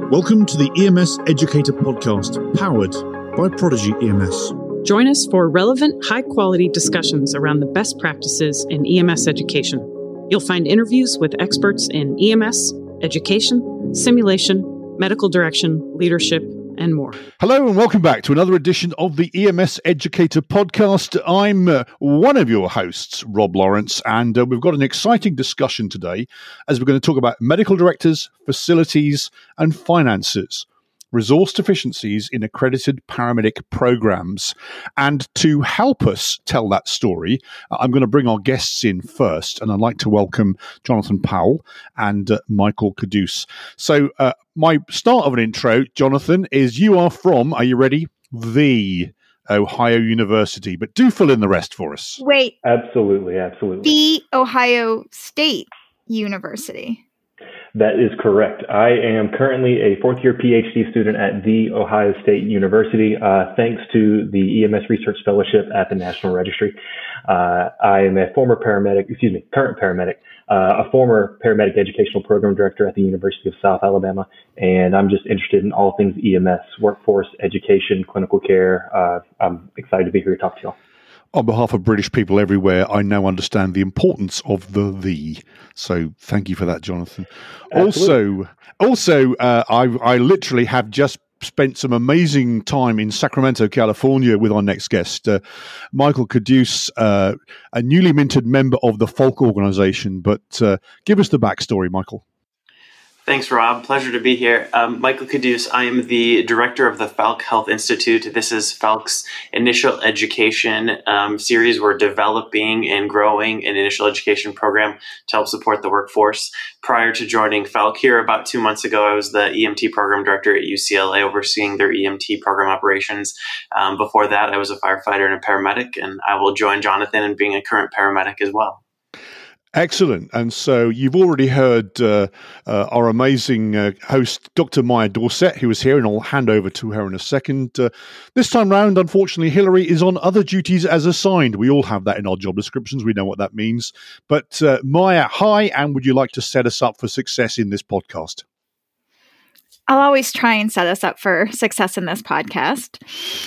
Welcome to the EMS Educator Podcast, powered by Prodigy EMS. Join us for relevant, high-quality discussions around the best practices in EMS education. You'll find interviews with experts in EMS, education, simulation, medical direction, leadership, and more. Hello and welcome back to another edition of the EMS Educator Podcast. I'm one of your hosts, Rob Lawrence, and we've got an exciting discussion today as we're going to talk about medical directors, facilities, and finances, resource deficiencies in accredited paramedic programs. And to help us tell that story, I'm going to bring our guests in first, and I'd like to welcome Jonathan Powell and Michael Caduce. So my start of an intro, Jonathan, is you are from, are you ready? The Ohio University, but do fill in the rest for us. Wait. Absolutely. The Ohio State University. That is correct. I am currently a fourth-year PhD student at The Ohio State University, thanks to the EMS Research Fellowship at the National Registry. I am a current paramedic, a former paramedic educational program director at the University of South Alabama, and I'm just interested in all things EMS, workforce, education, clinical care. I'm excited to be here to talk to y'all. On behalf of British people everywhere, I now understand the importance of the. So thank you for that, Jonathan. Absolutely. Also, I literally have just spent some amazing time in Sacramento, California with our next guest, Michael Caduce, a newly minted member of the Falk organization. But give us the backstory, Michael. Thanks, Rob. Pleasure to be here. Michael Caduce. I am the director of the Falk Health Institute. This is Falk's initial education series. We're developing and growing an initial education program to help support the workforce. Prior to joining Falk here about 2 months ago, I was the EMT program director at UCLA, overseeing their EMT program operations. Before that, I was a firefighter and a paramedic, and I will join Jonathan in being a current paramedic as well. Excellent. And so you've already heard our amazing host, Dr. Maya Dorset, who is here, and I'll hand over to her in a second. This time round, unfortunately, Hillary is on other duties as assigned. We all have that in our job descriptions. We know what that means. But Maya, hi, and would you like to set us up for success in this podcast? I'll always try and set us up for success in this podcast.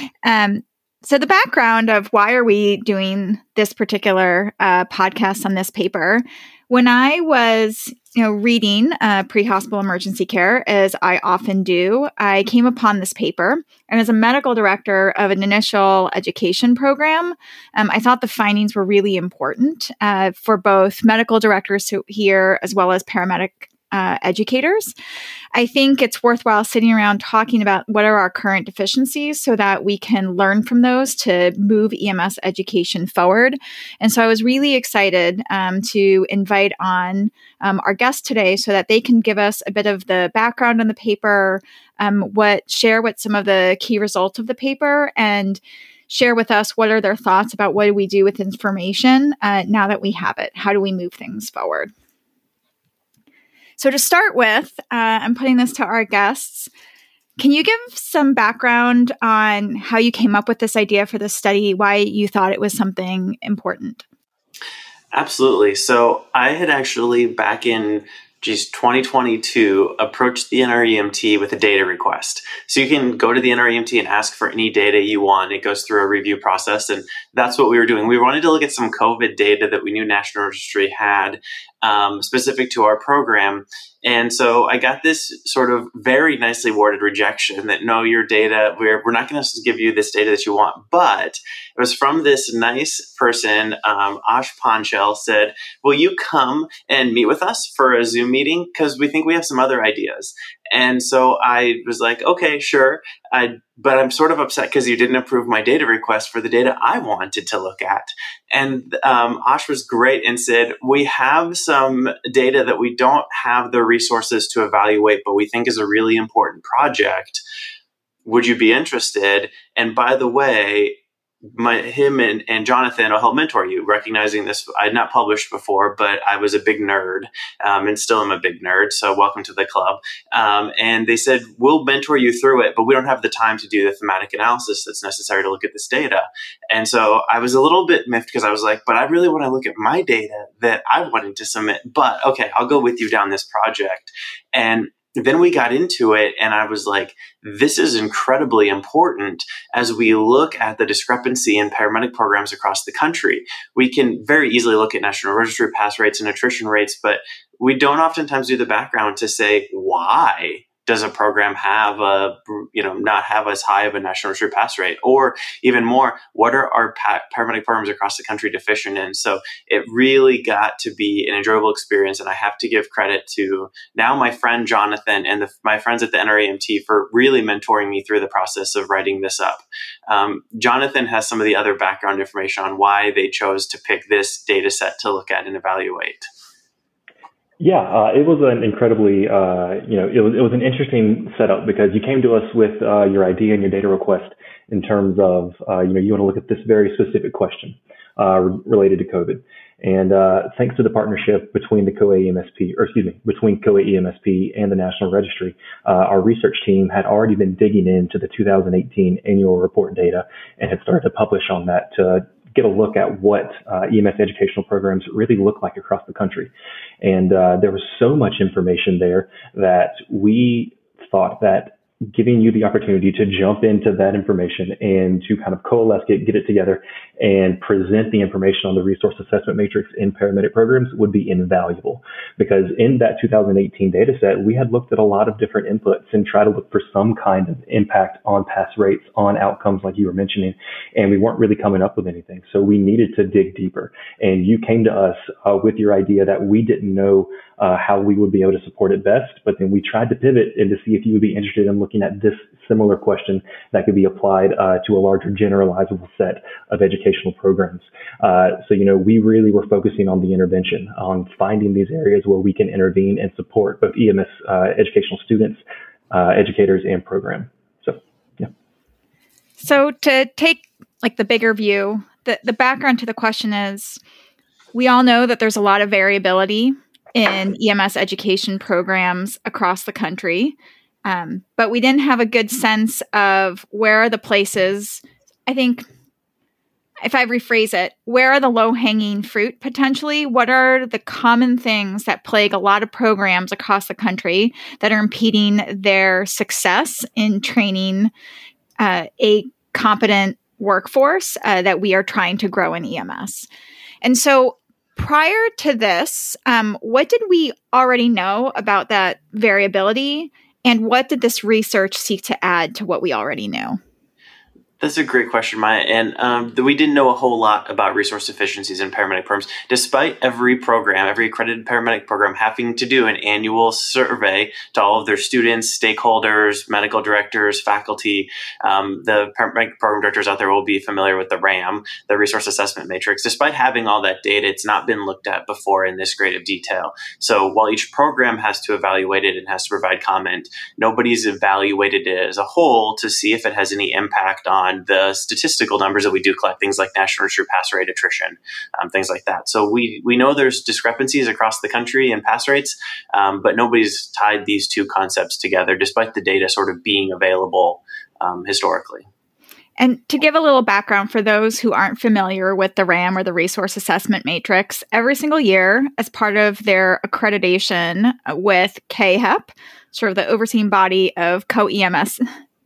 So the background of why are we doing this particular podcast on this paper, when I was reading pre-hospital emergency care, as I often do, I came upon this paper. And as a medical director of an initial education program, I thought the findings were really important for both medical directors here as well as paramedic educators. I think it's worthwhile sitting around talking about what are our current deficiencies so that we can learn from those to move EMS education forward. And so I was really excited to invite on our guests today so that they can give us a bit of the background on the paper, share what some of the key results of the paper, and share with us what are their thoughts about what do we do with information now that we have it. How do we move things forward? So to start with, I'm putting this to our guests. Can you give some background on how you came up with this idea for this study, why you thought it was something important? Absolutely. So I had actually back in 2022 approached the NREMT with a data request. So you can go to the NREMT and ask for any data you want. It goes through a review process, and that's what we were doing. We wanted to look at some COVID data that we knew National Registry had specific to our program. And so I got this sort of very nicely worded rejection that no, your data, we're not going to give you this data that you want. But it was from this nice person, Ash Panchal, said, will you come and meet with us for a Zoom meeting? Because we think we have some other ideas. And so I was like, okay, sure. But I'm sort of upset because you didn't approve my data request for the data I wanted to look at. And Ash was great and said, we have some data that we don't have the resources to evaluate, but we think is a really important project. Would you be interested? And by the way, him and Jonathan will help mentor you, recognizing this. I had not published before, but I was a big nerd and still am a big nerd. So welcome to the club. And they said, we'll mentor you through it, but we don't have the time to do the thematic analysis that's necessary to look at this data. And so I was a little bit miffed because I was like, but I really want to look at my data that I wanted to submit. But okay, I'll go with you down this project. And then we got into it, and I was like, this is incredibly important as we look at the discrepancy in paramedic programs across the country. We can very easily look at National Registry pass rates and attrition rates, but we don't oftentimes do the background to say, why does a program have not have as high of a National Registry pass rate? Or even more, what are our paramedic programs across the country deficient in? So it really got to be an enjoyable experience. And I have to give credit to now my friend Jonathan and my friends at the NREMT for really mentoring me through the process of writing this up. Jonathan has some of the other background information on why they chose to pick this data set to look at and evaluate. Yeah, it was an incredibly, it was an interesting setup because you came to us with your idea and your data request in terms of, you want to look at this very specific question related to COVID. And thanks to the partnership between the between COA EMSP and the National Registry, our research team had already been digging into the 2018 annual report data and had started to publish on that to get a look at what EMS educational programs really look like across the country. And there was so much information there that we thought that giving you the opportunity to jump into that information and to kind of coalesce it, get it together, and present the information on the resource assessment matrix in paramedic programs would be invaluable. Because in that 2018 data set, we had looked at a lot of different inputs and tried to look for some kind of impact on pass rates, on outcomes like you were mentioning, and we weren't really coming up with anything. So we needed to dig deeper. And you came to us with your idea that we didn't know how we would be able to support it best, but then we tried to pivot and to see if you would be interested in looking at this similar question that could be applied to a larger generalizable set of educational programs. So, we really were focusing on the intervention, on finding these areas where we can intervene and support both EMS educational students, educators, and program. So, yeah. So to take the bigger view, the background to the question is, we all know that there's a lot of variability in EMS education programs across the country. But we didn't have a good sense of where are the places, I think, if I rephrase it, where are the low-hanging fruit potentially? What are the common things that plague a lot of programs across the country that are impeding their success in training a competent workforce that we are trying to grow in EMS? And so prior to this, what did we already know about that variability? And what did this research seek to add to what we already knew? That's a great question, Maya. And we didn't know a whole lot about resource deficiencies in paramedic programs, despite every accredited paramedic program having to do an annual survey to all of their students, stakeholders, medical directors, faculty. The paramedic program directors out there will be familiar with the RAM, the Resource Assessment Matrix. Despite having all that data, it's not been looked at before in this great of detail. So while each program has to evaluate it and has to provide comment, nobody's evaluated it as a whole to see if it has any impact on the statistical numbers that we do collect, things like National Registry pass rate, attrition, things like that. So we know there's discrepancies across the country in pass rates, but nobody's tied these two concepts together, despite the data sort of being available historically. And to give a little background for those who aren't familiar with the RAM or the Resource Assessment Matrix, every single year, as part of their accreditation with CAHEP, sort of the overseeing body of co-EMS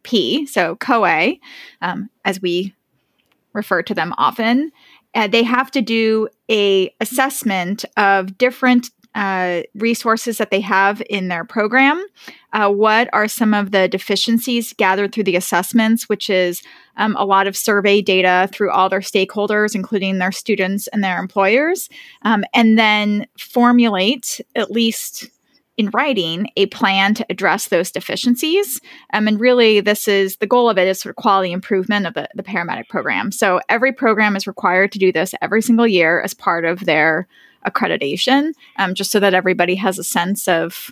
so COA, as we refer to them often, they have to do a assessment of different resources that they have in their program. What are some of the deficiencies gathered through the assessments, which is a lot of survey data through all their stakeholders, including their students and their employers, and then formulate, at least in writing, a plan to address those deficiencies. And really, this is the goal of it is sort of quality improvement of the paramedic program. So every program is required to do this every single year as part of their accreditation, just so that everybody has a sense of,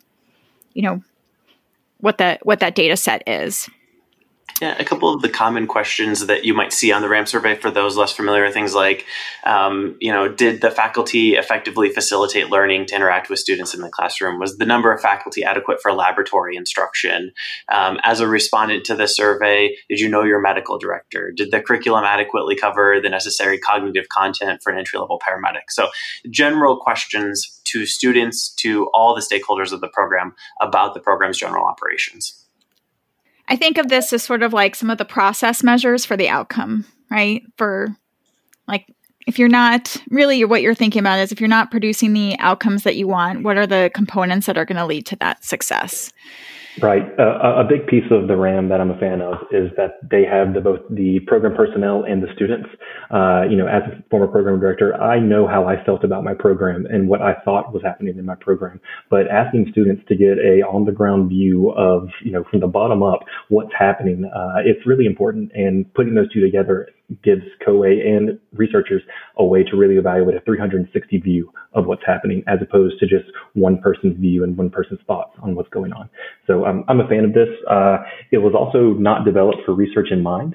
what that data set is. Yeah, a couple of the common questions that you might see on the RAM survey for those less familiar are things like, did the faculty effectively facilitate learning to interact with students in the classroom? Was the number of faculty adequate for laboratory instruction? As a respondent to the survey, did you know your medical director? Did the curriculum adequately cover the necessary cognitive content for an entry-level paramedic? So general questions to students, to all the stakeholders of the program about the program's general operations. I think of this as sort of like some of the process measures for the outcome, right? For like, if you're not really, what you're thinking about is if you're not producing the outcomes that you want, what are the components that are going to lead to that success? Right. A big piece of the RAM that I'm a fan of is that they have both the program personnel and the students. As a former program director, I know how I felt about my program and what I thought was happening in my program. But asking students to get a on-the-ground view of, from the bottom up, what's happening, it's really important. And putting those two together gives COA and researchers a way to really evaluate a 360 view of what's happening, as opposed to just one person's view and one person's thoughts on what's going on. So I'm a fan of this. It was also not developed for research in mind.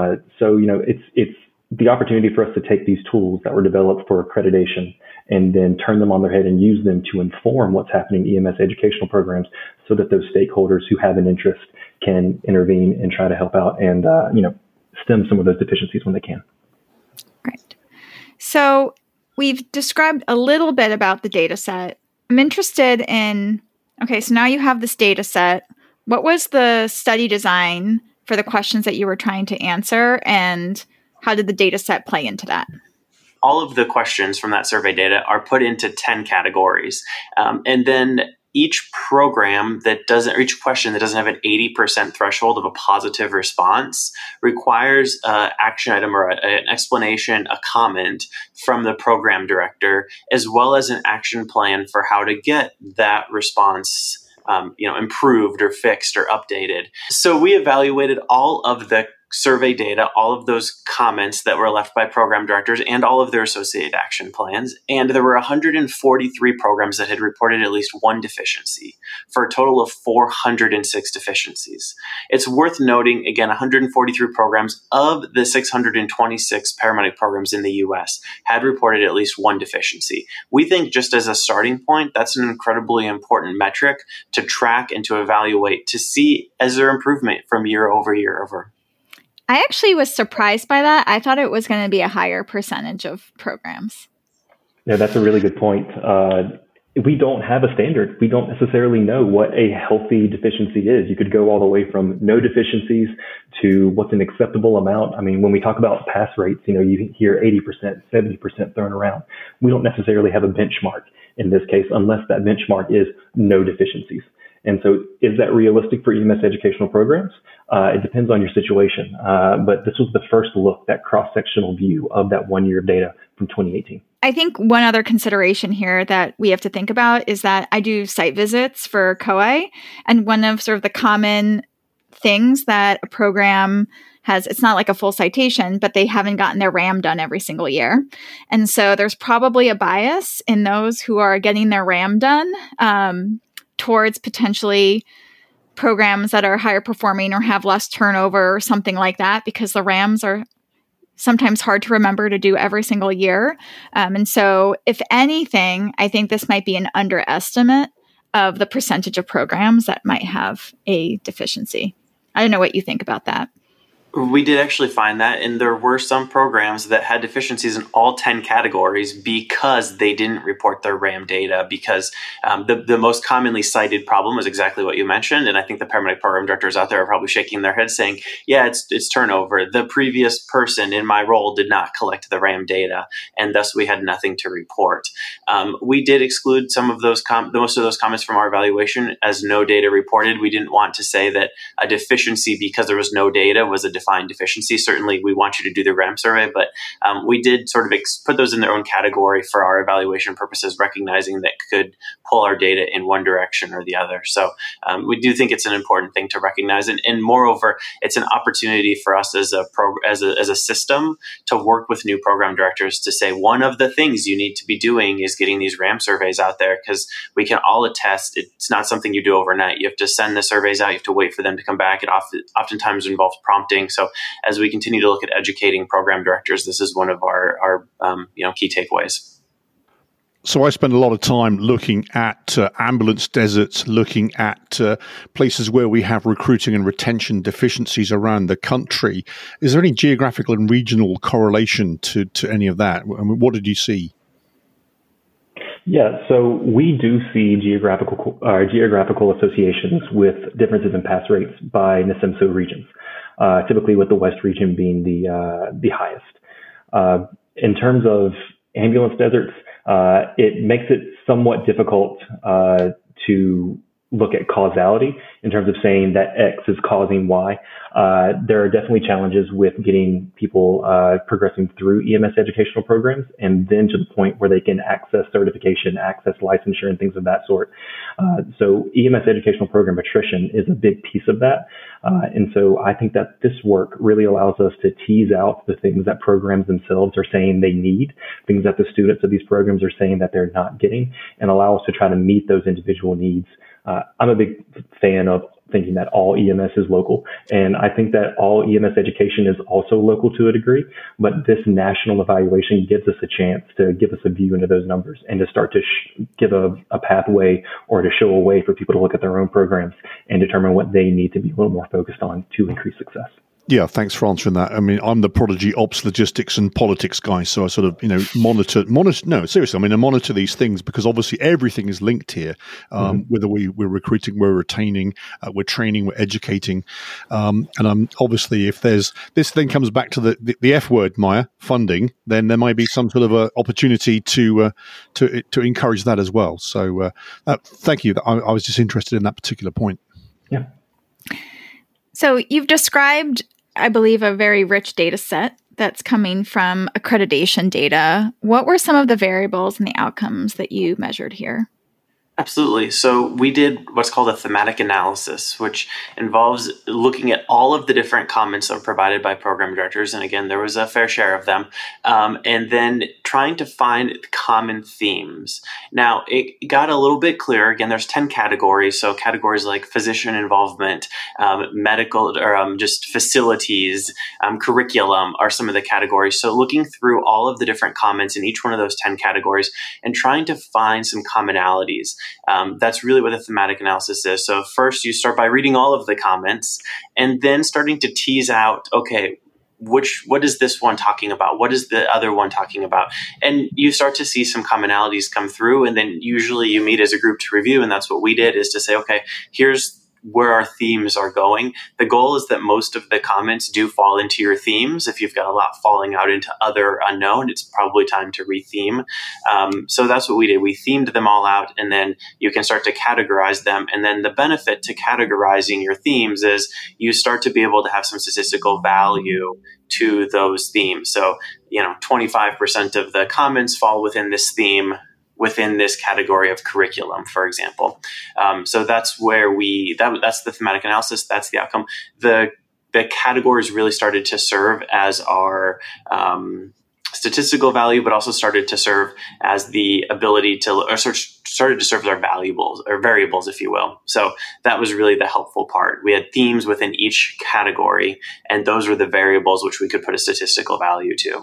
It's the opportunity for us to take these tools that were developed for accreditation and then turn them on their head and use them to inform what's happening in EMS educational programs, so that those stakeholders who have an interest can intervene and try to help out and, stem some of those deficiencies when they can. Right. So we've described a little bit about the data set. I'm interested in, so now you have this data set. What was the study design for the questions that you were trying to answer, and how did the data set play into that? All of the questions from that survey data are put into 10 categories. And then each question that doesn't have an 80% threshold of a positive response requires an action item or an explanation, a comment from the program director, as well as an action plan for how to get that response improved or fixed or updated. So we evaluated all of the survey data, all of those comments that were left by program directors and all of their associated action plans. And there were 143 programs that had reported at least one deficiency, for a total of 406 deficiencies. It's worth noting, again, 143 programs of the 626 paramedic programs in the US had reported at least one deficiency. We think, just as a starting point, that's an incredibly important metric to track and to evaluate, to see is there improvement from year over year over. I actually was surprised by that. I thought it was going to be a higher percentage of programs. Yeah, that's a really good point. We don't have a standard. We don't necessarily know what a healthy deficiency is. You could go all the way from no deficiencies to what's an acceptable amount. I mean, when we talk about pass rates, you hear 80%, 70% thrown around. We don't necessarily have a benchmark in this case, unless that benchmark is no deficiencies. And so is that realistic for EMS educational programs? It depends on your situation. But this was the first look, that cross-sectional view of that 1 year of data from 2018. I think one other consideration here that we have to think about is that I do site visits for COA, and one of sort of the common things that a program has, it's not like a full citation, but they haven't gotten their RAM done every single year. And so there's probably a bias in those who are getting their RAM done towards potentially programs that are higher performing or have less turnover or something like that, because the RAMs are sometimes hard to remember to do every single year. And so if anything, I think this might be an underestimate of the percentage of programs that might have a deficiency. I don't know what you think about that. We did actually find that, and there were some programs that had deficiencies in all 10 categories because they didn't report their RAM data, because the most commonly cited problem was exactly what you mentioned. And I think the paramedic program directors out there are probably shaking their heads saying, yeah, it's turnover. The previous person in my role did not collect the RAM data, and thus we had nothing to report. We did exclude some of those, most of those comments from our evaluation as no data reported. We didn't want to say that a deficiency because there was no data was a defined deficiency. Certainly, we want you to do the RAM survey, but we did sort of put those in their own category for our evaluation purposes, recognizing that could pull our data in one direction or the other. So we do think it's an important thing to recognize, and moreover, it's an opportunity for us as a system to work with new program directors to say one of the things you need to be doing is getting these RAM surveys out there, because we can all attest it's not something you do overnight. You have to send the surveys out. You have to wait for them to come back. It oftentimes involves prompting. So as we continue to look at educating program directors, this is one of our key takeaways. So I spend a lot of time looking at ambulance deserts, looking at places where we have recruiting and retention deficiencies around the country. Is there any geographical and regional correlation to any of that? I mean, what did you see? Yeah, so we do see geographical associations with differences in pass rates by NASEMSO regions, typically with the West region being the highest. In terms of ambulance deserts, it makes it somewhat difficult to look at causality in terms of saying that X is causing Y. There are definitely challenges with getting people progressing through EMS educational programs and then to the point where they can access certification, access licensure, and things of that sort. So EMS educational program attrition is a big piece of that. And so I think that this work really allows us to tease out the things that programs themselves are saying they need, things that the students of these programs are saying that they're not getting, and allow us to try to meet those individual needs. I'm a big fan of thinking that all EMS is local, and I think that all EMS education is also local to a degree, but this national evaluation gives us a chance to give us a view into those numbers and to start to give a pathway or to show a way for people to look at their own programs and determine what they need to be a little more focused on to increase success. Yeah, thanks for answering that. I mean, I'm the Prodigy ops, logistics, and politics guy, so I sort of, monitor. No, seriously, I monitor these things because obviously everything is linked here. Whether we're recruiting, we're retaining, we're training, we're educating, and obviously, if this thing comes back to the F word, Maya, funding, then there might be some sort of a opportunity to encourage that as well. So, thank you. I was just interested in that particular point. Yeah. So you've described, I believe, a very rich data set that's coming from accreditation data. What were some of the variables and the outcomes that you measured here? Absolutely. So we did what's called a thematic analysis, which involves looking at all of the different comments that were provided by program directors. And again, there was a fair share of them. And then trying to find common themes. Now, it got a little bit clearer. Again, there's 10 categories. So categories like physician involvement, medical, or just facilities, curriculum are some of the categories. So looking through all of the different comments in each one of those 10 categories and trying to find some commonalities. That's really what the thematic analysis is. So first you start by reading all of the comments and then starting to tease out, okay, what is this one talking about? What is the other one talking about? And you start to see some commonalities come through. And then usually you meet as a group to review. And that's what we did, is to say, okay, here's where our themes are going. The goal is that most of the comments do fall into your themes. If you've got a lot falling out into other unknown, it's probably time to retheme. So that's what we did. We themed them all out, and then you can start to categorize them. And then the benefit to categorizing your themes is you start to be able to have some statistical value to those themes. So, 25% of the comments fall within this theme, within this category of curriculum, for example. So that's where that's the thematic analysis. That's the outcome. The categories really started to serve as our statistical value, but also started to serve as the ability started to serve as our variables, if you will. So that was really the helpful part. We had themes within each category, and those were the variables which we could put a statistical value to.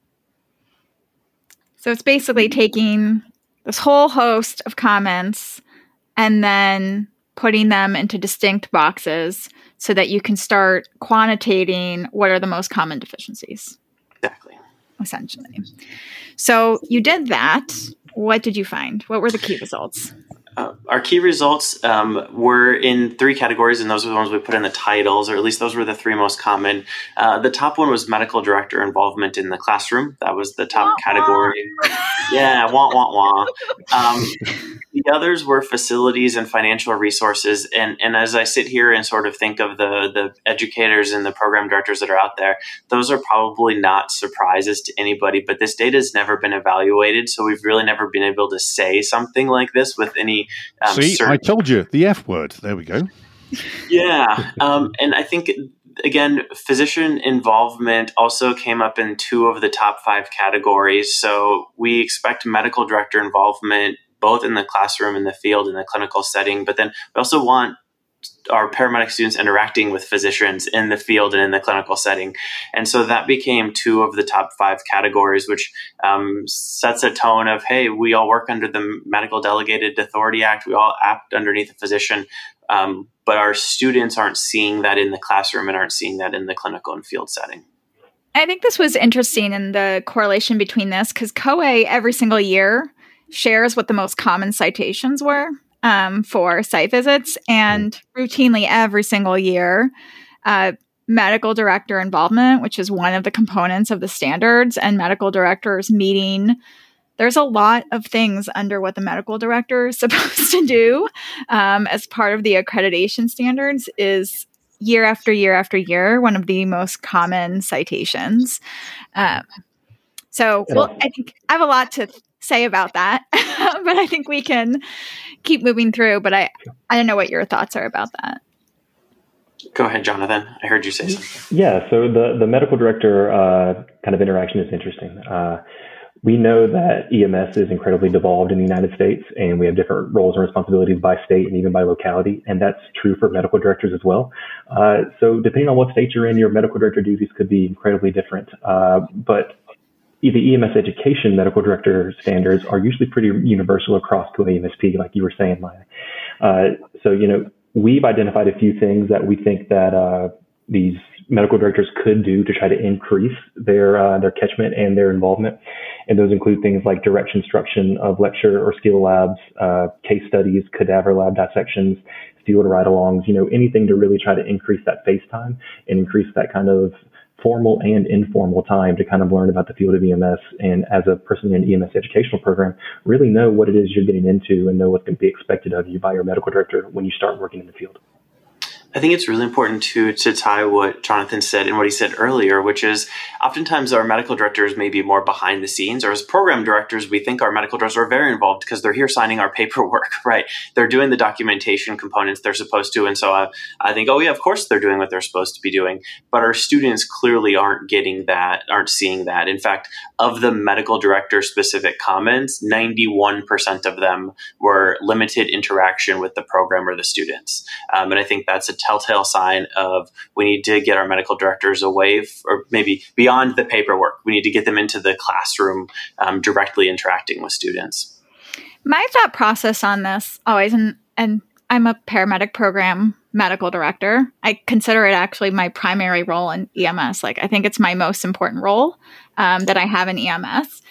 So it's basically taking this whole host of comments and then putting them into distinct boxes so that you can start quantitating what are the most common deficiencies. Exactly. Essentially. So you did that. What did you find? What were the key results? Our key results were in 3 categories, and those are the ones we put in the titles, or at least those were the 3 most common. The top one was medical director involvement in the classroom. That was the top category. Yeah, wah. The others were facilities and financial resources. And as I sit here and sort of think of the educators and the program directors that are out there, those are probably not surprises to anybody, but this data has never been evaluated. So we've really never been able to say something like this with any See, I told you, the F word. There we go. Yeah. And I think, again, physician involvement also came up in 2 of the top 5 categories. So we expect medical director involvement both in the classroom, in the field, in the clinical setting, but then we also want our paramedic students interacting with physicians in the field and in the clinical setting. And so that became 2 of the top 5 categories, which sets a tone of, hey, we all work under the Medical Delegated Authority Act. We all act underneath a physician. But our students aren't seeing that in the classroom and aren't seeing that in the clinical and field setting. I think this was interesting in the correlation between this, because COA every single year shares what the most common citations were for site visits. And routinely every single year, medical director involvement, which is one of the components of the standards, and medical directors meeting. There's a lot of things under what the medical director is supposed to do as part of the accreditation standards is year after year after year, one of the most common citations. I think I have a lot to say about that, but I think we can keep moving through. But I don't know what your thoughts are about that. Go ahead, Jonathan. I heard you say something. Yeah, so the medical director kind of interaction is interesting. We know that EMS is incredibly devolved in the United States, and we have different roles and responsibilities by state and even by locality, and that's true for medical directors as well. So depending on what state you're in, your medical director duties could be incredibly different. But the EMS education medical director standards are usually pretty universal across to EMSP, like you were saying, Maya. So, we've identified a few things that we think that these medical directors could do to try to increase their catchment and their involvement. And those include things like direct instruction of lecture or skill labs, case studies, cadaver lab dissections, field ride-alongs, anything to really try to increase that face time and increase that kind of formal and informal time to kind of learn about the field of EMS. And as a person in an EMS educational program, really know what it is you're getting into and know what's going to be expected of you by your medical director when you start working in the field. I think it's really important to tie what Jonathan said and what he said earlier, which is oftentimes our medical directors may be more behind the scenes, or as program directors, we think our medical directors are very involved because they're here signing our paperwork, right? They're doing the documentation components they're supposed to. And so I think, oh yeah, of course they're doing what they're supposed to be doing. But our students clearly aren't getting that, aren't seeing that. In fact, of the medical director specific comments, 91% of them were limited interaction with the program or the students. And I think that's a telltale sign of we need to get our medical directors away or maybe beyond the paperwork. We need to get them into the classroom, directly interacting with students. My thought process on this always, and I'm a paramedic program medical director. I consider it actually my primary role in EMS. I think it's my most important role that I have in EMS.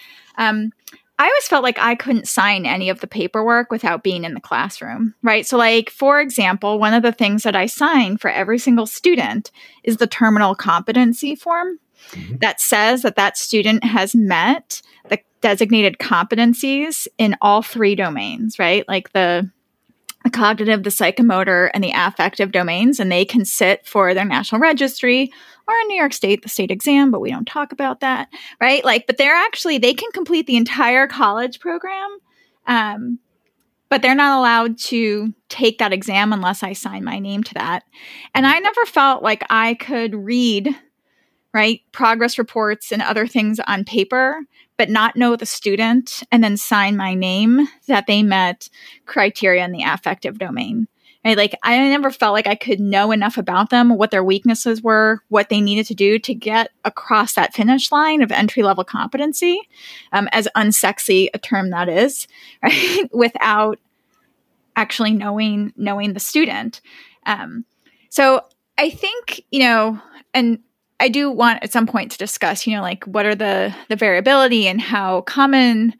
I always felt like I couldn't sign any of the paperwork without being in the classroom, right? So for example, one of the things that I sign for every single student is the terminal competency form that says that student has met the designated competencies in all three domains, right? Like the cognitive, the psychomotor, and the affective domains, and they can sit for their national registry or in New York State, the state exam, but we don't talk about that, right? But they can complete the entire college program, but they're not allowed to take that exam unless I sign my name to that. And I never felt like I could read, right, progress reports and other things on paper, but not know the student and then sign my name that they met criteria in the affective domain. Right? I never felt like I could know enough about them, what their weaknesses were, what they needed to do to get across that finish line of entry-level competency, as unsexy a term that is, right? Without actually knowing the student. So I think, and I do want at some point to discuss, what are the variability and how common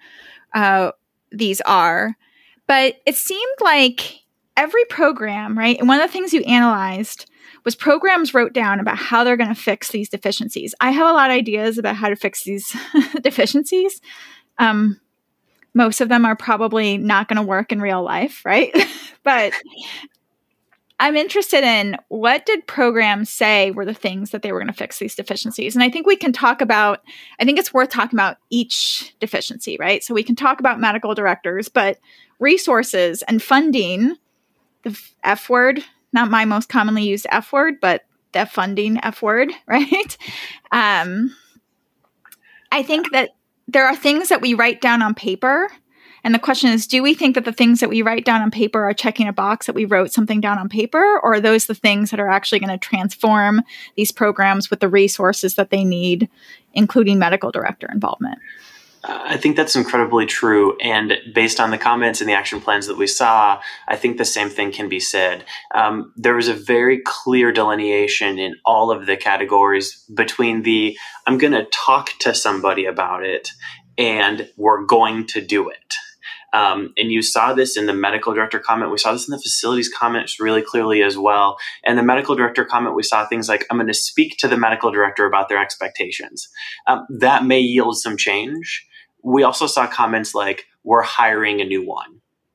these are. But it seemed like every program, right? And one of the things you analyzed was programs wrote down about how they're going to fix these deficiencies. I have a lot of ideas about how to fix these deficiencies. Most of them are probably not going to work in real life, right? But I'm interested in what did programs say were the things that they were going to fix these deficiencies. And I think it's worth talking about each deficiency, right? So we can talk about medical directors, but resources and funding, the F word, not my most commonly used F word, but the funding F word, right? I think that there are things that we write down on paper. And the question is, do we think that the things that we write down on paper are checking a box that we wrote something down on paper? Or are those the things that are actually going to transform these programs with the resources that they need, including medical director involvement? I think that's incredibly true. And based on the comments and the action plans that we saw, I think the same thing can be said. There was a very clear delineation in all of the categories between I'm going to talk to somebody about it and we're going to do it. And you saw this in the medical director comment. We saw this in the facilities comments really clearly as well. And the medical director comment, we saw things like, I'm going to speak to the medical director about their expectations. That may yield some change. We also saw comments like, we're hiring a new one.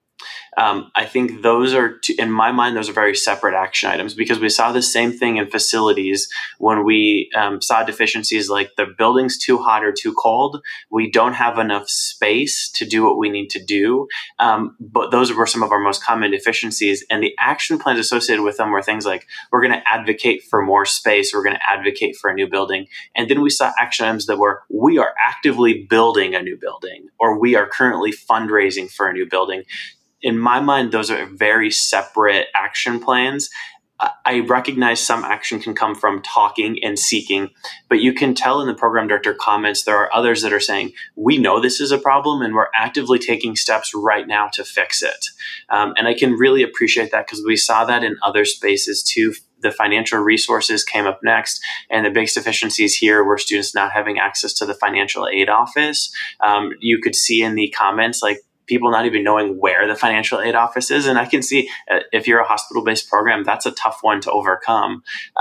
I think those are, in my mind, those are very separate action items, because we saw the same thing in facilities when we saw deficiencies like the building's too hot or too cold. We don't have enough space to do what we need to do. But those were some of our most common deficiencies. And the action plans associated with them were things like, we're going to advocate for more space. We're going to advocate for a new building. And then we saw action items that were, we are actively building a new building, or we are currently fundraising for a new building. In my mind, those are very separate action plans. I recognize some action can come from talking and seeking, but you can tell in the program director comments, there are others that are saying, we know this is a problem and we're actively taking steps right now to fix it. And I can really appreciate that, because we saw that in other spaces too. The financial resources came up next, and the biggest deficiencies here were students not having access to the financial aid office. You could see in the comments, like, people not even knowing where the financial aid office is. And I can see if you're a hospital-based program, that's a tough one to overcome.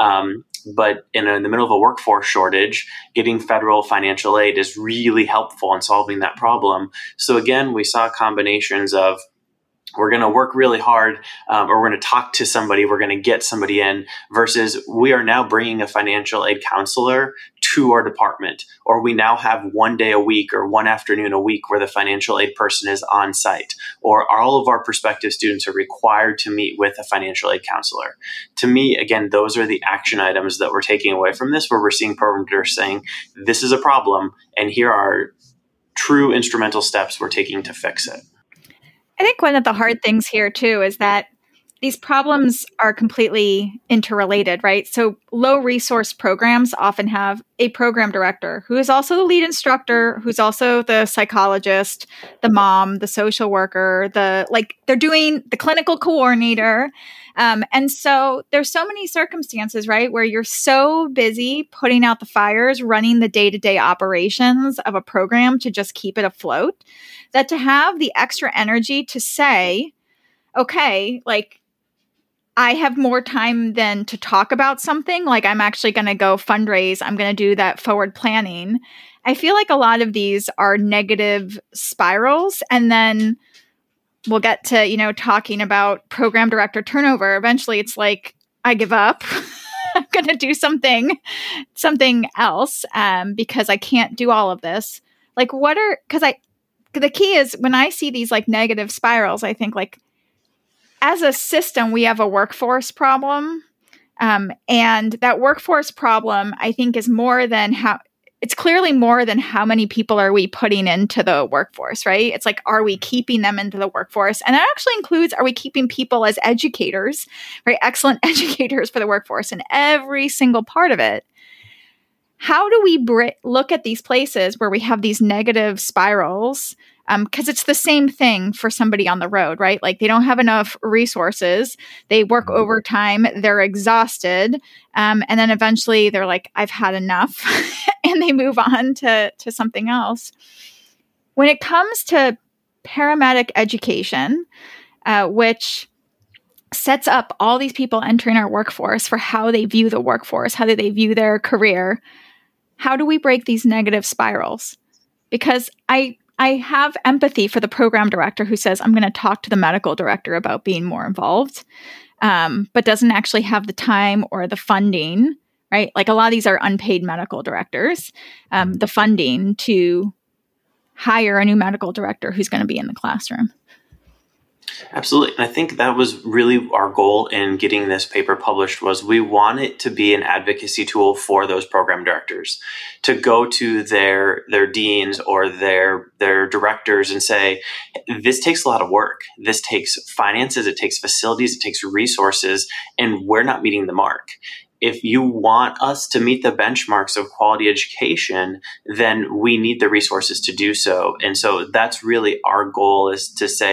But in the middle of a workforce shortage, getting federal financial aid is really helpful in solving that problem. So again, we saw combinations of, we're going to work really hard, or we're going to talk to somebody, we're going to get somebody in, versus we are now bringing a financial aid counselor to our department, or we now have one day a week or one afternoon a week where the financial aid person is on site, or all of our prospective students are required to meet with a financial aid counselor. To me, again, those are the action items that we're taking away from this, where we're seeing program directors saying, this is a problem, and here are true instrumental steps we're taking to fix it. I think one of the hard things here too is that these problems are completely interrelated, right? So low resource programs often have a program director who is also the lead instructor, who's also the psychologist, the mom, the social worker, they're doing the clinical coordinator. And so there's so many circumstances, right, where you're so busy putting out the fires, running the day-to-day operations of a program to just keep it afloat, that to have the extra energy to say, okay, like, I have more time than to talk about something, like I'm actually going to go fundraise, I'm going to do that forward planning. I feel like a lot of these are negative spirals. And then we'll get to, talking about program director turnover. Eventually it's like, I give up. I'm going to do something else because I can't do all of this. Like, the key is when I see these like negative spirals, I think like, as a system, we have a workforce problem. And that workforce problem, I think, is it's clearly more than how many people are we putting into the workforce, right? It's like, are we keeping them into the workforce? And that actually includes, are we keeping people as educators, right? Excellent educators for the workforce in every single part of it. How do we look at these places where we have these negative spirals? Because it's the same thing for somebody on the road, right? Like, they don't have enough resources. They work overtime. They're exhausted. And then eventually they're like, I've had enough. And they move on to something else. When it comes to paramedic education, which sets up all these people entering our workforce for how they view the workforce, how do they view their career, how do we break these negative spirals? Because I have empathy for the program director who says, I'm going to talk to the medical director about being more involved, but doesn't actually have the time or the funding, right? Like, a lot of these are unpaid medical directors, the funding to hire a new medical director who's going to be in the classroom. Absolutely. And I think that was really our goal in getting this paper published, was we want it to be an advocacy tool for those program directors to go to their deans or their directors and say, this takes a lot of work. This takes finances, it takes facilities, it takes resources, and we're not meeting the mark. If you want us to meet the benchmarks of quality education, then we need the resources to do so. And so that's really our goal, is to say,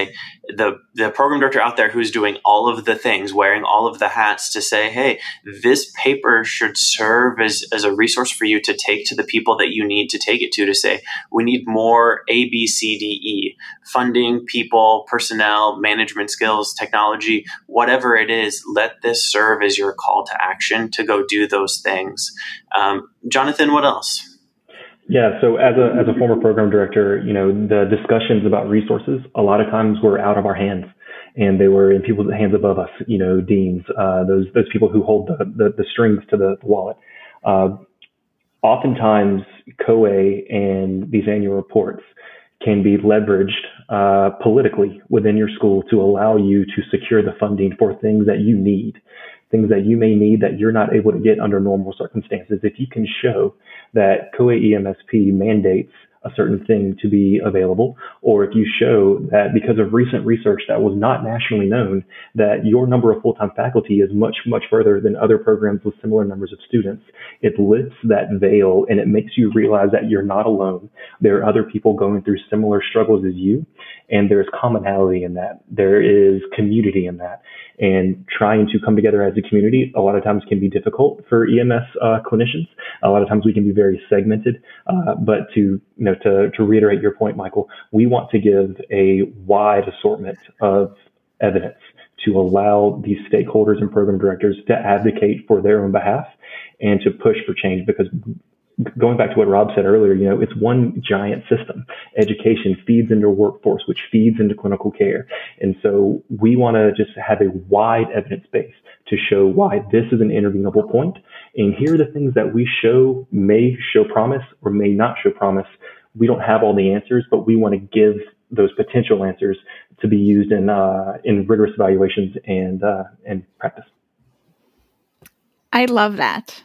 the program director out there who's doing all of the things, wearing all of the hats, to say, hey, this paper should serve as a resource for you to take to the people that you need to take it to say, we need more A, B, C, D, E, funding, people, personnel, management skills, technology, whatever it is. Let this serve as your call to action to go do those things. Jonathan, what else? Yeah, so as a former program director, the discussions about resources a lot of times were out of our hands, and they were in people's hands above us. Deans, those people who hold the strings to the wallet. Oftentimes, COA and these annual reports can be leveraged politically within your school to allow you to secure the funding for things that you need. Things that you may need that you're not able to get under normal circumstances. If you can show that COA EMSP mandates a certain thing to be available, or if you show that because of recent research that was not nationally known, that your number of full-time faculty is much, much further than other programs with similar numbers of students, it lifts that veil and it makes you realize that you're not alone. There are other people going through similar struggles as you, and there's commonality in that. There is community in that. And trying to come together as a community a lot of times can be difficult for EMS clinicians. A lot of times we can be very segmented. But to reiterate your point, Michael, we want to give a wide assortment of evidence to allow these stakeholders and program directors to advocate for their own behalf and to push for change. Because going back to what Rob said earlier, it's one giant system. Education feeds into workforce, which feeds into clinical care. And so we want to just have a wide evidence base to show why this is an intervenable point. And here are the things that we show may show promise or may not show promise. We don't have all the answers, but we want to give those potential answers to be used in rigorous evaluations and practice. I love that.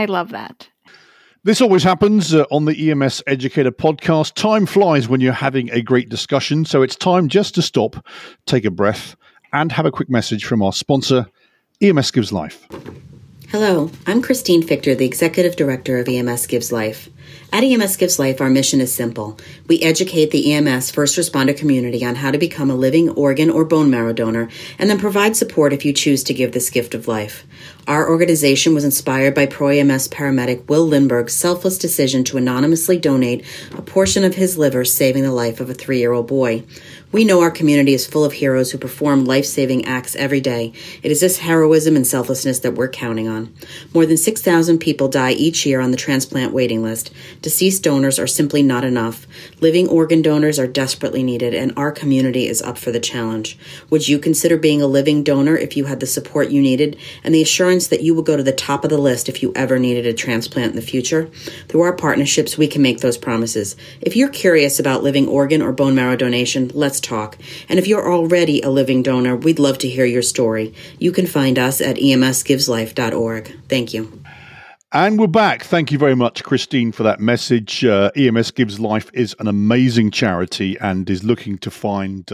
This always happens on the EMS Educator podcast. Time flies when you're having a great discussion, so it's time just to stop, take a breath, and have a quick message from our sponsor, EMS Gives Life. Hello, I'm Christine Fichter, the Executive Director of EMS Gives Life. At EMS Gives Life, our mission is simple. We educate the EMS first responder community on how to become a living organ or bone marrow donor, and then provide support if you choose to give this gift of life. Our organization was inspired by pro-EMS paramedic Will Lindbergh's selfless decision to anonymously donate a portion of his liver, saving the life of a 3-year-old boy. We know our community is full of heroes who perform life-saving acts every day. It is this heroism and selflessness that we're counting on. More than 6,000 people die each year on the transplant waiting list. Deceased donors are simply not enough. Living organ donors are desperately needed, and our community is up for the challenge. Would you consider being a living donor if you had the support you needed and the assurance that you will go to the top of the list if you ever needed a transplant in the future? Through our partnerships, we can make those promises. If you're curious about living organ or bone marrow donation, let's talk. And if you're already a living donor, we'd love to hear your story. You can find us at emsgiveslife.org. Thank you. And we're back. Thank you very much, Christine, for that message. EMS Gives Life is an amazing charity and is looking to find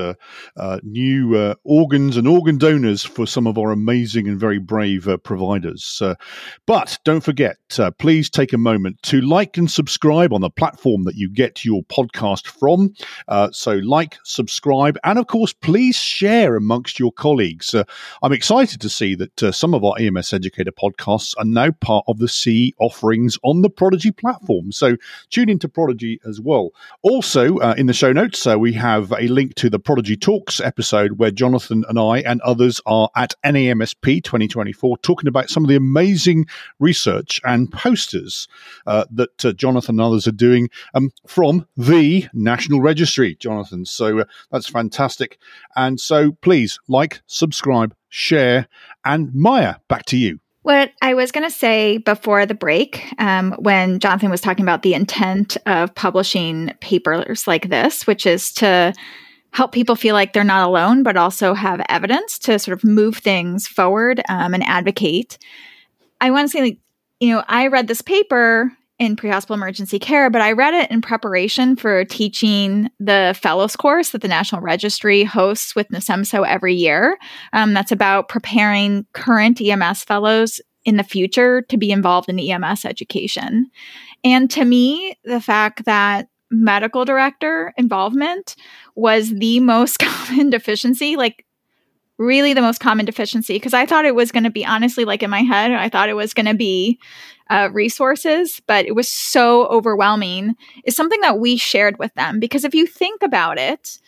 new organs and organ donors for some of our amazing and very brave providers. But don't forget, please take a moment to like and subscribe on the platform that you get your podcast from. So like, subscribe, and of course, please share amongst your colleagues. I'm excited to see that some of our EMS Educator podcasts are now part of the CE offerings on the Prodigy platform. So tune into Prodigy as well. Also, in the show notes, we have a link to the Prodigy Talks episode where Jonathan and I and others are at NAMSP 2024 talking about some of the amazing research and posters that Jonathan and others are doing from the National Registry, Jonathan. So that's fantastic. And so please like, subscribe, share, and Maya, back to you. What I was going to say before the break, when Jonathan was talking about the intent of publishing papers like this, which is to help people feel like they're not alone, but also have evidence to sort of move things forward and advocate. I want to say, I read this paper in pre-hospital emergency care, but I read it in preparation for teaching the fellows course that the National Registry hosts with NASEMSO every year. That's about preparing current EMS fellows in the future to be involved in EMS education. And to me, the fact that medical director involvement was the most common deficiency, like really the most common deficiency, because I thought it was going to be, honestly, like in my head, I thought it was going to be resources, but it was so overwhelming, is something that we shared with them. Because if you think about it,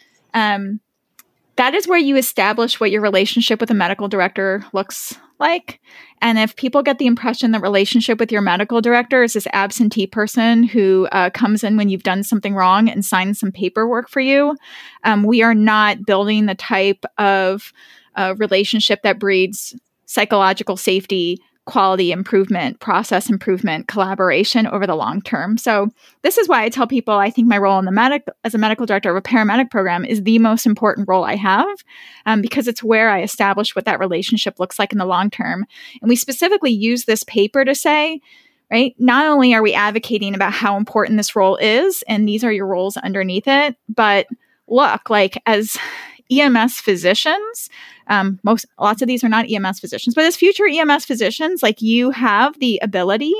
that is where you establish what your relationship with a medical director looks like. And if people get the impression that relationship with your medical director is this absentee person who comes in when you've done something wrong and signs some paperwork for you, we are not building the type of relationship that breeds psychological safety, quality improvement, process improvement, collaboration over the long term. So this is why I tell people I think my role in as a medical director of a paramedic program is the most important role I have, because it's where I establish what that relationship looks like in the long term. And we specifically use this paper to say, right, not only are we advocating about how important this role is, and these are your roles underneath it, but look, like as EMS physicians, lots of these are not EMS physicians, but as future EMS physicians, like you have the ability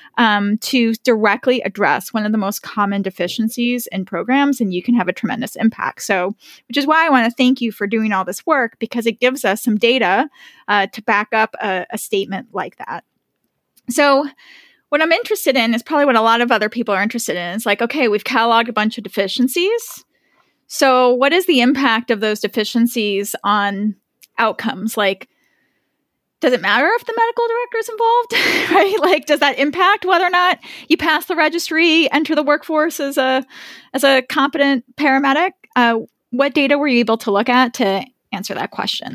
to directly address one of the most common deficiencies in programs, and you can have a tremendous impact. So, which is why I want to thank you for doing all this work, because it gives us some data to back up a statement like that. So what I'm interested in is probably what a lot of other people are interested in. It's like, okay, we've cataloged a bunch of deficiencies. So what is the impact of those deficiencies on outcomes? Like, does it matter if the medical director is involved, right? Like, does that impact whether or not you pass the registry, enter the workforce as a competent paramedic? What data were you able to look at to answer that question?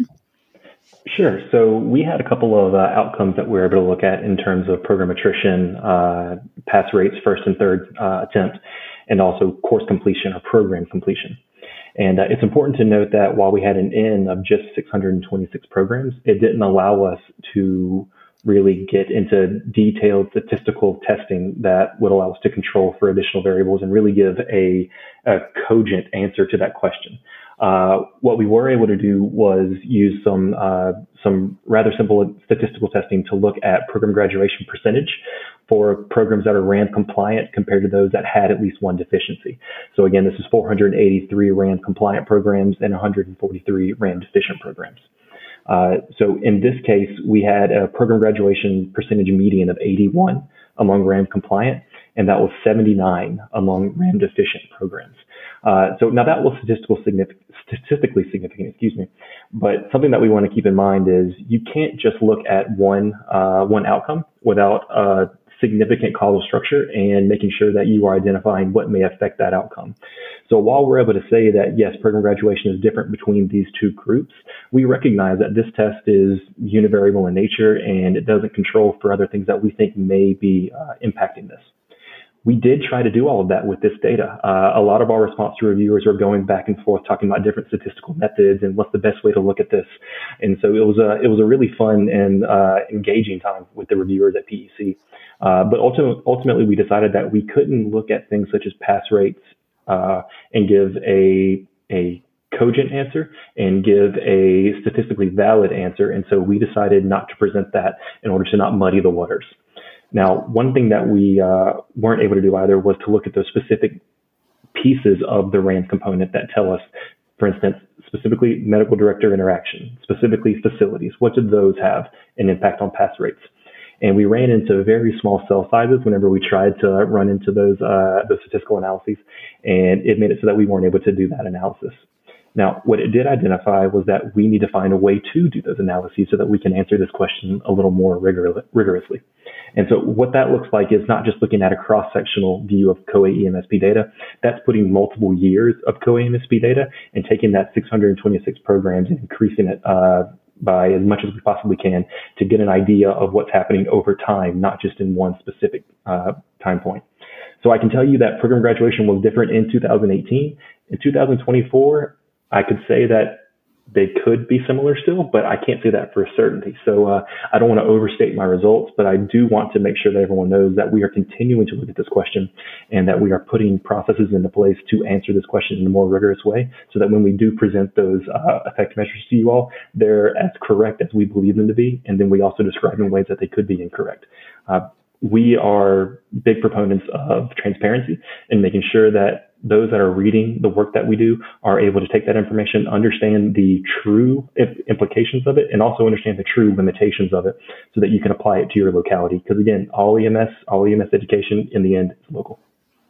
Sure. So we had a couple of outcomes that we were able to look at in terms of program attrition, pass rates, first and third attempt, and also course completion or program completion. And it's important to note that while we had an N of just 626 programs, it didn't allow us to really get into detailed statistical testing that would allow us to control for additional variables and really give a cogent answer to that question. What we were able to do was use some rather simple statistical testing to look at program graduation percentage for programs that are RAM compliant compared to those that had at least one deficiency. So again, this is 483 RAM compliant programs and 143 RAM deficient programs. So in this case, we had a program graduation percentage median of 81 among RAM compliant, and that was 79 among RAM deficient programs. So now that was statistically significant, but something that we want to keep in mind is you can't just look at one outcome without a significant causal structure and making sure that you are identifying what may affect that outcome. So while we're able to say that, yes, program graduation is different between these two groups, we recognize that this test is univariable in nature and it doesn't control for other things that we think may be impacting this. We did try to do all of that with this data. A lot of our response to reviewers were going back and forth talking about different statistical methods and what's the best way to look at this. And so it was a really fun and engaging time with the reviewers at PEC. But ultimately, we decided that we couldn't look at things such as pass rates and give a cogent answer and give a statistically valid answer. And so we decided not to present that in order to not muddy the waters. Now, one thing that we weren't able to do either was to look at those specific pieces of the RAND component that tell us, for instance, specifically medical director interaction, specifically facilities. What did those have an impact on pass rates? And we ran into very small cell sizes whenever we tried to run into those statistical analyses, and it made it so that we weren't able to do that analysis. Now, what it did identify was that we need to find a way to do those analyses so that we can answer this question a little more rigorously. And so what that looks like is not just looking at a cross-sectional view of COA EMSP data. That's putting multiple years of COA EMSP data and taking that 626 programs and increasing it by as much as we possibly can to get an idea of what's happening over time, not just in one specific time point. So I can tell you that program graduation was different in 2018. In 2024, I could say that they could be similar still, but I can't say that for certainty. So I don't want to overstate my results, but I do want to make sure that everyone knows that we are continuing to look at this question and that we are putting processes into place to answer this question in a more rigorous way so that when we do present those effect measures to you all, they're as correct as we believe them to be. And then we also describe in ways that they could be incorrect. we are big proponents of transparency and making sure that those that are reading the work that we do are able to take that information, understand the true implications of it, and also understand the true limitations of it so that you can apply it to your locality. Because again, all EMS education in the end is local.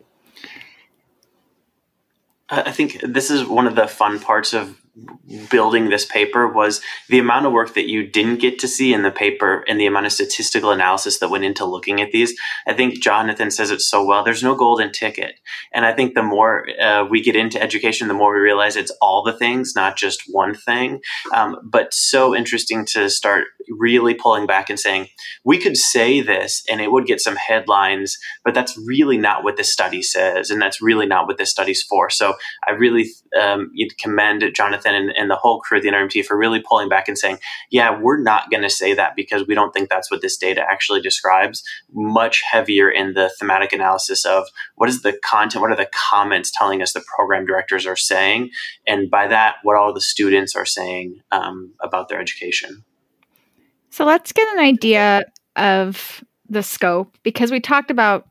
I think this is one of the fun parts of building this paper was the amount of work that you didn't get to see in the paper and the amount of statistical analysis that went into looking at these. I think Jonathan says it so well. There's no golden ticket. And I think the more we get into education, the more we realize it's all the things, not just one thing. But so interesting to start really pulling back and saying, we could say this and it would get some headlines, but that's really not what this study says. And that's really not what this study's for. So I really commend Jonathan and the whole crew at the NRMT for really pulling back and saying, yeah, we're not going to say that because we don't think that's what this data actually describes. Much heavier in the thematic analysis of what is the content, what are the comments telling us the program directors are saying, and by that, what all the students are saying about their education. So let's get an idea of the scope, because we talked about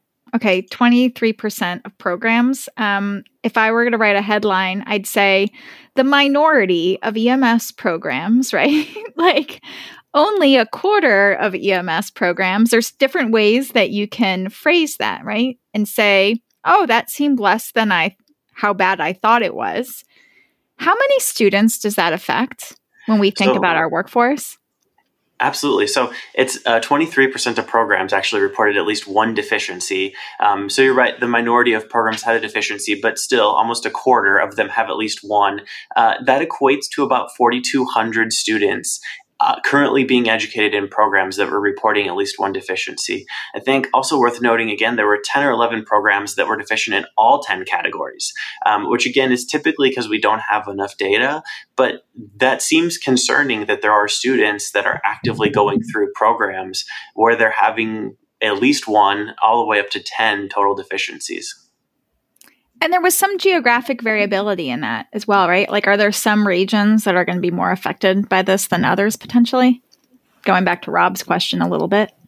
23% of programs. If I were going to write a headline, I'd say the minority of EMS programs, right? Like only a quarter of EMS programs. There's different ways that you can phrase that, right? And say, oh, that seemed less than how bad I thought it was. How many students does that affect when we think about our workforce? Absolutely. So it's 23% of programs actually reported at least one deficiency. So you're right. The minority of programs had a deficiency, but still almost a quarter of them have at least one. That equates to about 4,200 students currently being educated in programs that were reporting at least one deficiency. I think also worth noting, again, there were 10 or 11 programs that were deficient in all 10 categories, which again is typically because we don't have enough data, but that seems concerning that there are students that are actively going through programs where they're having at least one all the way up to 10 total deficiencies. And there was some geographic variability in that as well, right? Like, are there some regions that are going to be more affected by this than others potentially? Going back to Rob's question a little bit.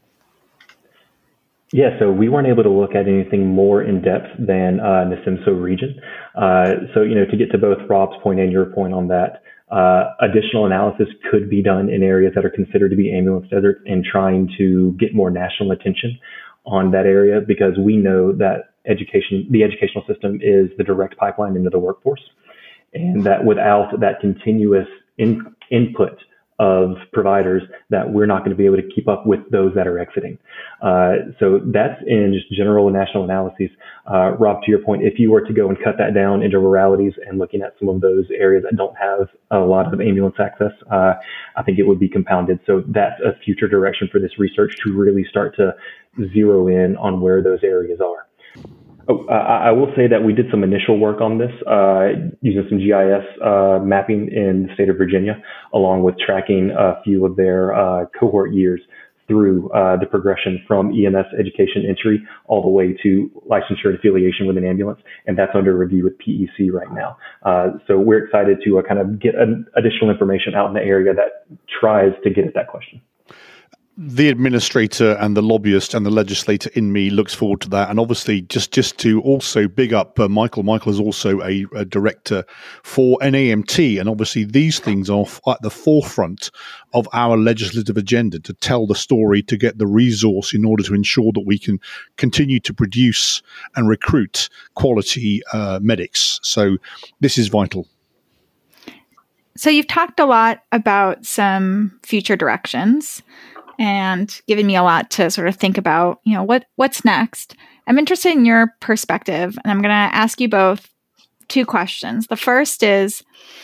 Yeah, so we weren't able to look at anything more in depth than NASIMSO region. So, to get to both Rob's point and your point on that, additional analysis could be done in areas that are considered to be ambulance desert and trying to get more national attention on that area, because we know that the educational system is the direct pipeline into the workforce, and that without that continuous input of providers, that we're not going to be able to keep up with those that are exiting. So that's in just general national analyses. Rob, to your point, if you were to go and cut that down into ruralities and looking at some of those areas that don't have a lot of ambulance access, I think it would be compounded. So that's a future direction for this research, to really start to zero in on where those areas are. I will say that we did some initial work on this using some GIS mapping in the state of Virginia, along with tracking a few of their cohort years through the progression from EMS education entry all the way to licensure and affiliation with an ambulance. And that's under review with PEC right now. So we're excited to kind of get additional information out in the area that tries to get at that question. The administrator and the lobbyist and the legislator in me looks forward to that. And obviously, just to also big up Michael. Michael is also a director for NAMT. And obviously, these things are at the forefront of our legislative agenda, to tell the story, to get the resource in order to ensure that we can continue to produce and recruit quality medics. So this is vital. So you've talked a lot about some future directions and given me a lot to sort of think about, what's next. I'm interested in your perspective, and I'm going to ask you both two questions. The first is,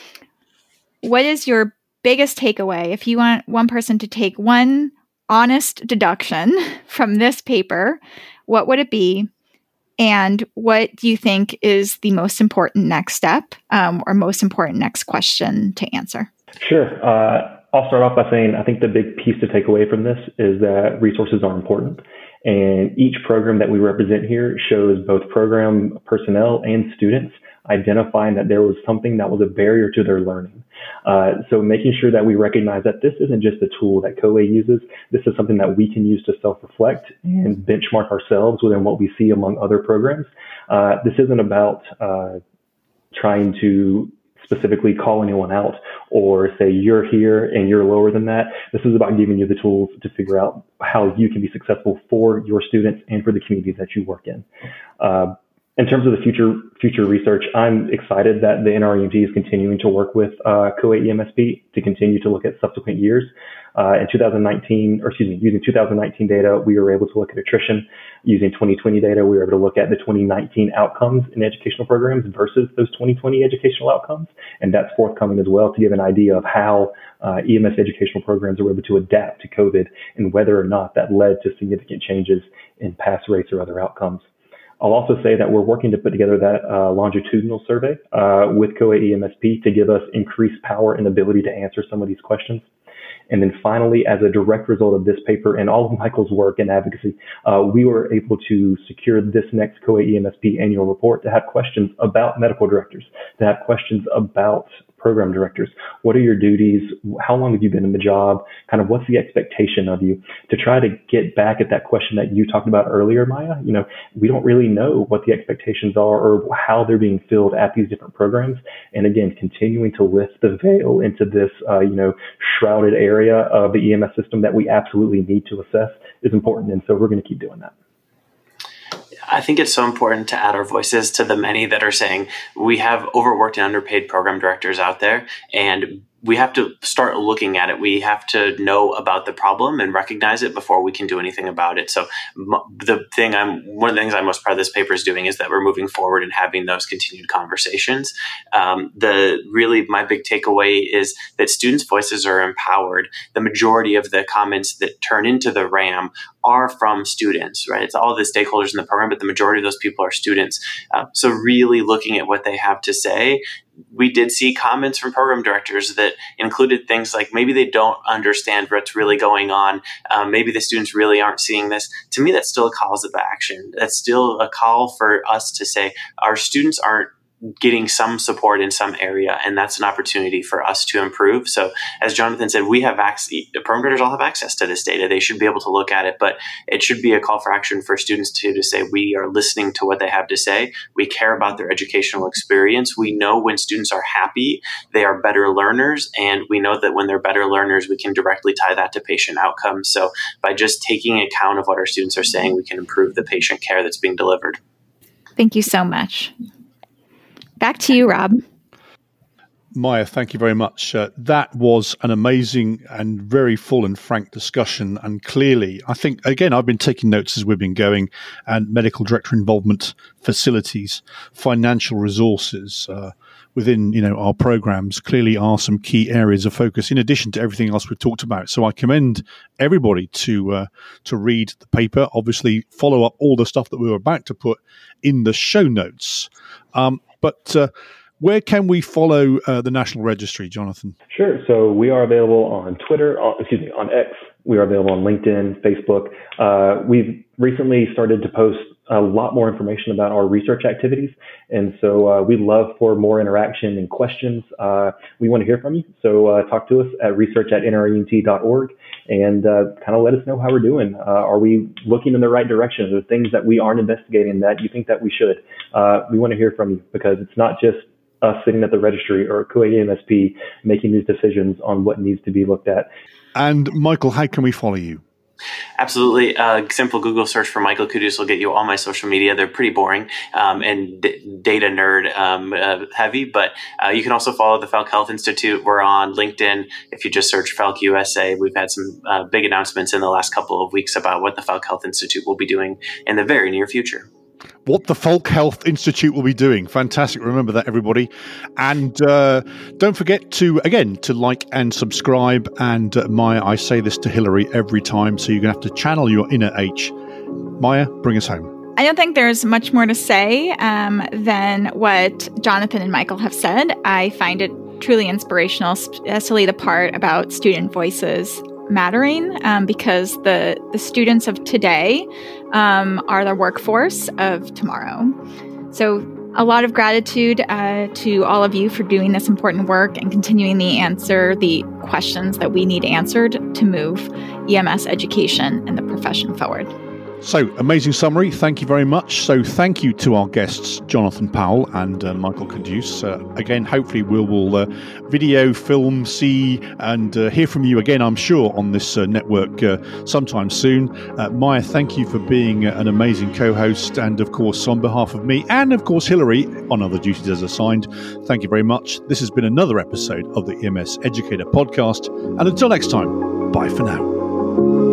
what is your biggest takeaway? If you want one person to take one honest deduction from this paper, what would it be? And what do you think is the most important next step or most important next question to answer? Sure. I'll start off by saying I think the big piece to take away from this is that resources are important, And each program that we represent here shows both program personnel and students identifying that there was something that was a barrier to their learning. So making sure that we recognize that this isn't just a tool that COA uses. This is something that we can use to self-reflect and benchmark ourselves within what we see among other programs. This isn't about trying to specifically call anyone out or say you're here and you're lower than that. This is about giving you the tools to figure out how you can be successful for your students and for the communities that you work in. In terms of the future research, I'm excited that the NREMT is continuing to work with COA EMSP to continue to look at subsequent years. In 2019, using 2019 data, we were able to look at attrition. Using 2020 data, we were able to look at the 2019 outcomes in educational programs versus those 2020 educational outcomes. And that's forthcoming as well to give an idea of how EMS educational programs were able to adapt to COVID and whether or not that led to significant changes in pass rates or other outcomes. I'll also say that we're working to put together that longitudinal survey with COA EMSP to give us increased power and ability to answer some of these questions. And then finally, as a direct result of this paper and all of Michael's work and advocacy, we were able to secure this next COA EMSP annual report to have questions about medical directors, to have questions about program directors. What are your duties? How long have you been in the job? Kind of what's the expectation of you? To try to get back at that question that you talked about earlier, Maya, we don't really know what the expectations are or how they're being filled at these different programs. And again, continuing to lift the veil into this, shrouded area of the EMS system that we absolutely need to assess is important. And so we're going to keep doing that. I think it's so important to add our voices to the many that are saying we have overworked and underpaid program directors out there, and we have to start looking at it. We have to know about the problem and recognize it before we can do anything about it. So one of the things I'm most proud of this paper is doing is that we're moving forward and having those continued conversations. My big takeaway is that students' voices are empowered. The majority of the comments that turn into the RAM are from students, right? It's all the stakeholders in the program, but the majority of those people are students. So really looking at what they have to say. We did see comments from program directors that included things like maybe they don't understand what's really going on. Maybe the students really aren't seeing this. To me, that's still a call of action. That's still a call for us to say our students aren't getting some support in some area, and that's an opportunity for us to improve. So as Jonathan said, we have program directors all have access to this data. They should be able to look at it, but it should be a call for action for students to say we are listening to what they have to say. We care about their educational experience. We know when students are happy, they are better learners, and we know that when they're better learners, we can directly tie that to patient outcomes. So by just taking account of what our students are saying, we can improve the patient care that's being delivered. Thank you so much. Back to you, Rob. Maya, thank you very much. That was an amazing and very full and frank discussion. And clearly, I think, again, I've been taking notes as we've been going, and medical director involvement, facilities, financial resources within our programs clearly are some key areas of focus in addition to everything else we've talked about. So I commend everybody to read the paper, obviously follow up all the stuff that we were about to put in the show notes. But where can we follow the National Registry, Jonathan? Sure. So we are available on Twitter, on X. We are available on LinkedIn, Facebook. We've recently started to post a lot more information about our research activities. And so we'd love for more interaction and questions. We want to hear from you. So talk to us at research@nremt.org and kind of let us know how we're doing. Are we looking in the right direction? Are there things that we aren't investigating that you think that we should? We want to hear from you because it's not just us sitting at the registry or COA EMSP making these decisions on what needs to be looked at. And Michael, how can we follow you? Absolutely. Simple Google search for Michael Kudus will get you all my social media. They're pretty boring and data nerd heavy, but you can also follow the Falk Health Institute. We're on LinkedIn. If you just search Falk USA, we've had some big announcements in the last couple of weeks about what the Falk Health Institute will be doing in the very near future. What the Falk Health Institute will be doing. Fantastic. Remember that, everybody. And don't forget to like and subscribe. And Maya, I say this to Hillary every time, so you're going to have to channel your inner H. Maya, bring us home. I don't think there's much more to say than what Jonathan and Michael have said. I find it truly inspirational, especially the part about student voices mattering because the students of today are the workforce of tomorrow. So a lot of gratitude to all of you for doing this important work and continuing to answer the questions that we need answered to move EMS education and the profession forward. So, amazing summary. Thank you very much. So, thank you to our guests, Jonathan Powell and Michael Caduce. Again, hopefully we will video, film, see and hear from you again, I'm sure, on this network sometime soon. Maya, thank you for being an amazing co-host. And, of course, on behalf of me and, of course, Hillary, on other duties as assigned, thank you very much. This has been another episode of the EMS Educator Podcast. And until next time, bye for now.